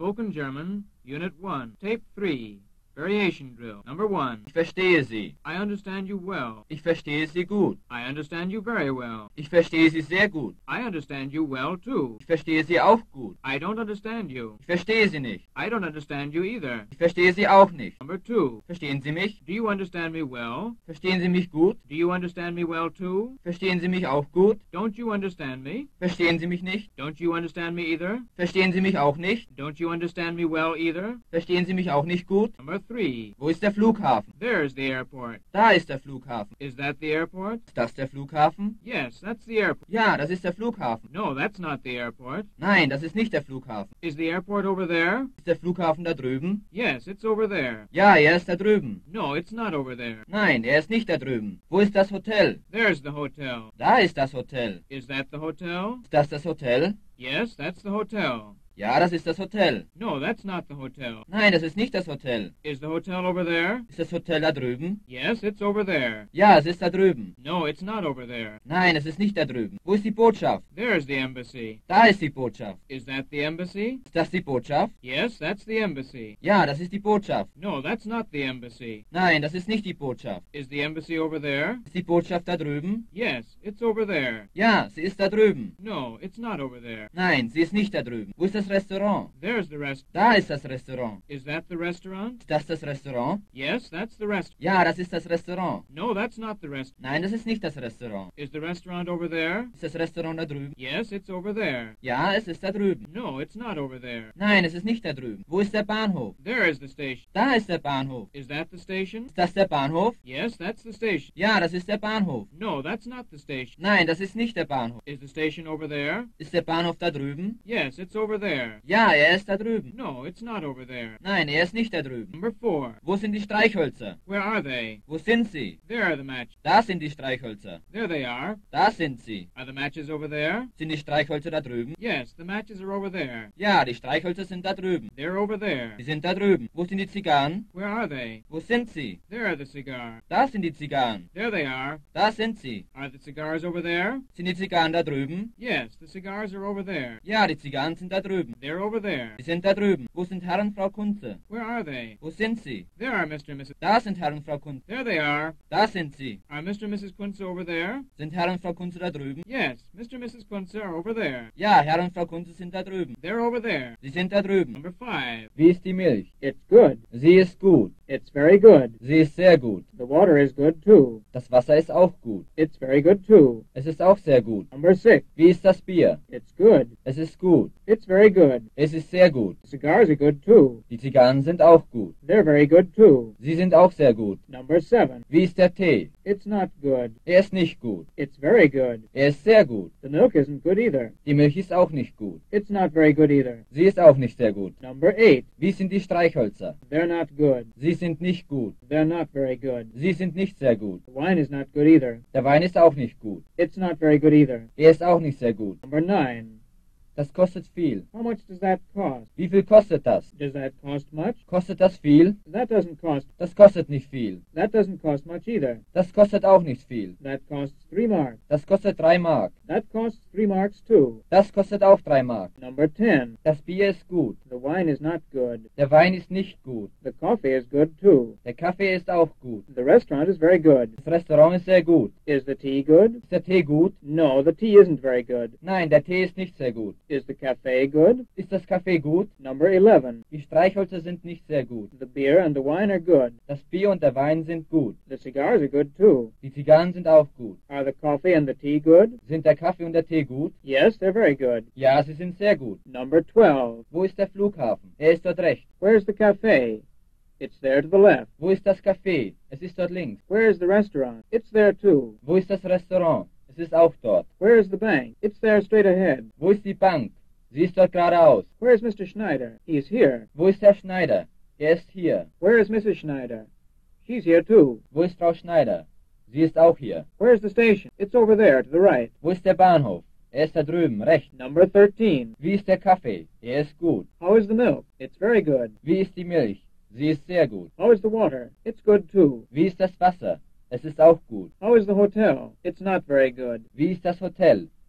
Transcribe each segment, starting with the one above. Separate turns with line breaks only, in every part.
Spoken German, Unit 1, Tape 3, Variation Drill. Number 1.
Ich verstehe Sie.
I understand you well.
Ich verstehe Sie gut.
I understand you very well.
Ich verstehe Sie sehr gut.
I understand you well, too.
Ich verstehe Sie auch gut.
I don't understand you.
Ich verstehe Sie nicht.
I don't understand you either.
Ich verstehe Sie auch nicht.
Number 2.
Verstehen Sie mich?
Do you understand me well?
Verstehen Sie mich gut?
Do you understand me well, too?
Verstehen Sie mich auch gut?
Don't you understand me?
Verstehen Sie mich nicht?
Don't you understand me either?
Verstehen Sie mich auch nicht?
Don't you understand me well either?
Verstehen Sie mich auch nicht gut?
Number 3.
Wo ist der Flughafen?
There's the airport.
Da ist der Flughafen.
Is that the airport?
Ist das der Flughafen?
Yes, that's the airport.
Ja, das ist der Flughafen.
No, that's not the airport.
Nein, das ist nicht der Flughafen.
Is the airport over there?
Ist der Flughafen da drüben?
Yes, it's over there.
Ja, er ist da drüben.
No, it's not over there.
Nein, er ist nicht da drüben. Wo ist das Hotel?
There's the hotel.
Da ist das Hotel.
Is that the hotel?
Ist das das Hotel?
Yes, that's the hotel.
Ja, das ist das Hotel.
No, that's not the hotel.
Nein, das ist nicht das Hotel.
Is the hotel over there?
Ist das Hotel da drüben?
Yes, it's over there.
Ja, es ist da drüben.
No, it's not over there.
Nein, es ist nicht da drüben. Wo ist die Botschaft?
There's the embassy.
Da ist die Botschaft.
Is that the embassy?
Ist das die Botschaft?
Yes, that's the embassy.
Ja, das ist die Botschaft.
No, that's not the embassy.
Nein, das ist nicht die Botschaft.
Is the embassy over there?
Ist die Botschaft da drüben?
Yes, it's over there.
Ja, sie ist da drüben.
No, it's not over there.
Nein, sie ist nicht da drüben. Wo ist das Restaurant?
There's the rest.
Da ist das Restaurant.
Is that the restaurant?
Ist das das Restaurant?
Yes, that's the rest.
Ja, das ist das Restaurant.
No, that's not the rest.
Nein, das ist nicht das Restaurant.
Is the restaurant over there?
Ist das Restaurant da drüben?
Yes, it's over there.
Ja, es ist da drüben.
No, it's not over there.
Nein, es ist nicht da drüben. Wo ist der Bahnhof?
There is the station.
Da ist der Bahnhof.
Is that the station?
Ist das der Bahnhof?
Yes, that's the station.
Ja, das ist der Bahnhof.
No, that's not the station.
Nein, das ist nicht der Bahnhof.
Is the station over there?
Ist der Bahnhof da drüben?
Yes, it's over there.
Ja, er ist da drüben.
No, it's not over there.
Nein, er ist nicht da drüben.
Number 4.
Wo sind die Streichhölzer?
Where are they?
Wo sind sie?
There are the matches.
Da sind die Streichhölzer.
There they are.
Da sind sie.
Are the matches over there?
Sind die Streichhölzer da drüben?
Yes, the matches are over there.
Ja, die Streichhölzer sind da drüben.
They're over there.
Die sind da drüben. Wo sind die Zigarren?
Where are they?
Wo sind sie?
There are the cigars.
Da sind die Zigarren.
There they are.
Da sind sie.
Are the cigars over there?
Sind die Zigarren da drüben?
Yes, the cigars are over there.
Ja, die Zigarren sind da drüben.
They're over there.
Die sind da drüben. Wo sind Herr und Frau Kunze?
Where are they?
Wo sind sie?
There are Mr. and Mrs.
Da sind Herr und Frau Kunze.
There they are.
Da sind sie.
Are Mr. and Mrs. Kunze over there?
Sind Herr und Frau Kunze da drüben?
Yes, Mr. and Mrs. Kunze are over there.
Ja, Herr und Frau Kunze sind da drüben.
They're over there.
Sie sind da drüben.
Number 5.
Wie ist die Milch?
It's good.
Sie ist gut.
It's very good.
Sie ist sehr gut.
The water is good too.
Das Wasser ist auch gut.
It's very good too.
Es ist auch sehr gut.
Number 6.
Wie ist das Bier?
It's good.
Es ist gut.
It's very good.
Es ist sehr gut.
The cigars are good too.
Die Zigarren sind auch gut.
They're very good too.
Sie sind auch sehr gut.
Number 7.
Wie ist der Tee?
It's not good.
Er ist nicht gut.
It's very good.
Er ist sehr gut.
The milk isn't good either.
Die Milch ist auch nicht gut.
It's not very good either.
Sie ist auch nicht sehr gut.
Number 8.
Wie sind die Streichhölzer?
They're not good.
Sie sind nicht gut.
They're not very good.
Sie sind nicht sehr gut.
The wine is not good either.
Der Wein ist auch nicht gut.
It's not very good either.
Er ist auch nicht sehr gut.
Number 9.
Das kostet viel.
How much does that cost?
Wie viel kostet das?
Does that cost much?
Kostet das viel?
That doesn't cost.
Das kostet nicht viel.
That doesn't cost much either.
Das kostet auch nicht viel.
That costs 3 marks.
Das kostet 3 Mark.
That costs 3 marks too.
Das kostet auch 3 Mark.
Number 10.
Das Bier ist gut.
The wine is not good.
Der Wein ist nicht gut.
The coffee is good too.
Der Kaffee ist auch gut.
The restaurant is very good.
Das Restaurant ist sehr gut.
Is the tea good?
Ist der Tee gut?
No, the tea isn't very good.
Nein, der Tee ist nicht sehr gut.
Is the cafe good?
Ist das Kaffee gut?
Number 11.
Die Streichhölzer sind nicht sehr gut.
The beer and the wine are good.
Das Bier und der Wein sind gut.
The cigars are good too.
Die Zigarren sind auch gut.
Are the coffee and the tea good?
Sind der Kaffee und der Tee gut?
Yes, they're very good.
Ja, sie sind sehr gut.
Number 12.
Wo ist der Flughafen? Er ist dort rechts.
Where's the cafe? It's there to the left.
Wo ist das Café? Es ist dort links.
Where's the restaurant? It's there too.
Wo ist das Restaurant? Es ist auch dort.
Where's the bank? It's there straight ahead.
Wo ist die Bank? Sie ist dort geradeaus.
Where's Mr. Schneider? He's here.
Wo ist Herr Schneider? Er ist hier.
Where is Mrs. Schneider? She's here too.
Wo ist Frau Schneider? Sie ist auch hier.
Where's the station? It's over there to the right.
Wo ist der Bahnhof? Er ist da drüben, rechts.
Number 13.
Wie ist der Kaffee? Er ist gut.
How is the milk? It's very good.
Wie ist die Milch? Sie ist sehr gut.
How is the water? It's good too.
Wie ist das Wasser? Es ist auch gut.
How is the hotel? It's not very good.
Wie ist das Hotel?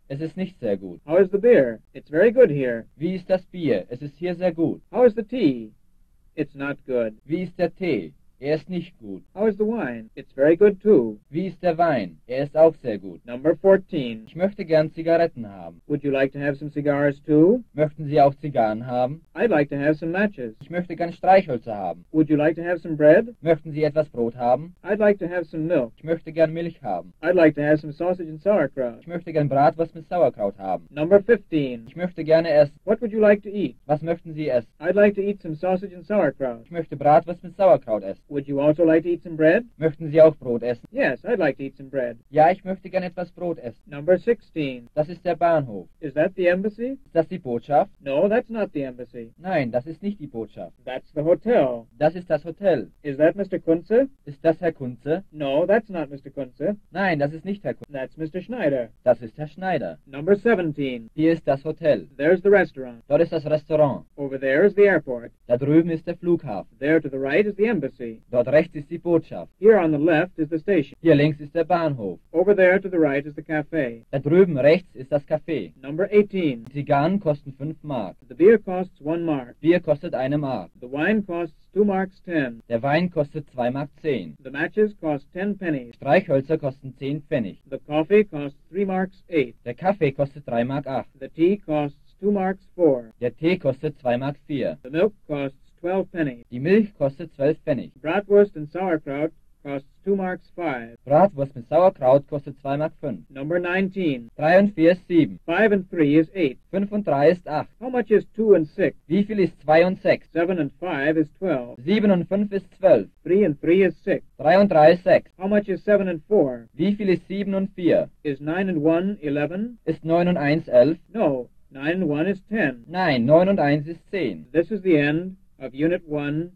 Es ist nicht sehr gut.
How is the beer? It's very good here.
Wie ist das Bier? Es ist hier sehr gut.
How is the tea? It's not good.
Wie ist der Tee? Er ist nicht gut.
How is the wine? It's very good too.
Wie ist der Wein? Er ist auch sehr gut.
Number 14.
Ich möchte gern Zigaretten haben.
Would you like to have some cigars too?
Möchten Sie auch Zigarren haben?
I'd like to have some matches.
Ich möchte gern Streichhölzer haben.
Would you like to have some bread?
Möchten Sie etwas Brot haben?
I'd like to have some milk.
Ich möchte gern Milch haben.
I'd like to have some sausage and sauerkraut.
Ich möchte gern Bratwurst mit Sauerkraut haben.
Number 15.
Ich möchte gerne essen.
What would you like to eat?
Was möchten Sie essen?
I'd like to eat some sausage and sauerkraut.
Ich möchte Bratwurst mit Sauerkraut essen.
Would you also like to eat some bread?
Möchten Sie auch Brot essen?
Yes, I'd like to eat some bread.
Ja, ich möchte gern etwas Brot essen.
Number 16.
Das ist der Bahnhof.
Is that the embassy?
Ist das die Botschaft?
No, that's not the embassy.
Nein, das ist nicht die Botschaft.
That's the hotel.
Das ist das Hotel.
Is that Mr. Kunze?
Ist das Herr Kunze?
No, that's not Mr. Kunze.
Nein, das ist nicht Herr Kunze.
That's Mr. Schneider.
Das ist Herr Schneider.
Number 17.
Hier ist das Hotel.
There's the restaurant.
Dort ist das Restaurant.
Over there is the airport.
Da drüben ist der Flughafen.
There to the right is the embassy.
Dort rechts ist die Botschaft.
Here on the left is the station.
Hier links ist der Bahnhof.
Over there to the right is the cafe.
Da drüben rechts ist das Café.
Number 18.
Die Zigarren kosten 5 Mark.
The beer costs 1 mark.
Bier kostet 1 Mark.
The wine costs 2 marks 10.
Der Wein kostet 2 Mark 10.
The matches cost 10 pennies.
Streichhölzer kosten 10 Pfennig.
The coffee costs 3 marks 8.
Der Kaffee kostet 3 Mark 8.
The tea costs 2 marks 4.
Der Tee kostet 2 Mark 4.
The milk costs 12 pennies.
Die Milch kostet 12 Pfennig.
Bratwurst and sauerkraut costs 2 marks 5.
Bratwurst mit Sauerkraut kostet 2 Mark 5.
Number 19.
3 und 4 ist 7.
5 and 3 is 8.
5 und 3 ist 8.
How much is 2 and 6?
Wie viel ist 2 und 6?
7 and 5 is 12.
7 und 5 ist 12.
3 and 3 is 6.
3 und 3 ist 6.
How much is 7 and 4?
Wie viel ist 7 und 4?
Is 9 and 1 11?
Ist 9 und 1 11?
No, 9 and 1 is 10.
Nein, 9 und 1 ist 10.
This is the end of Unit 1,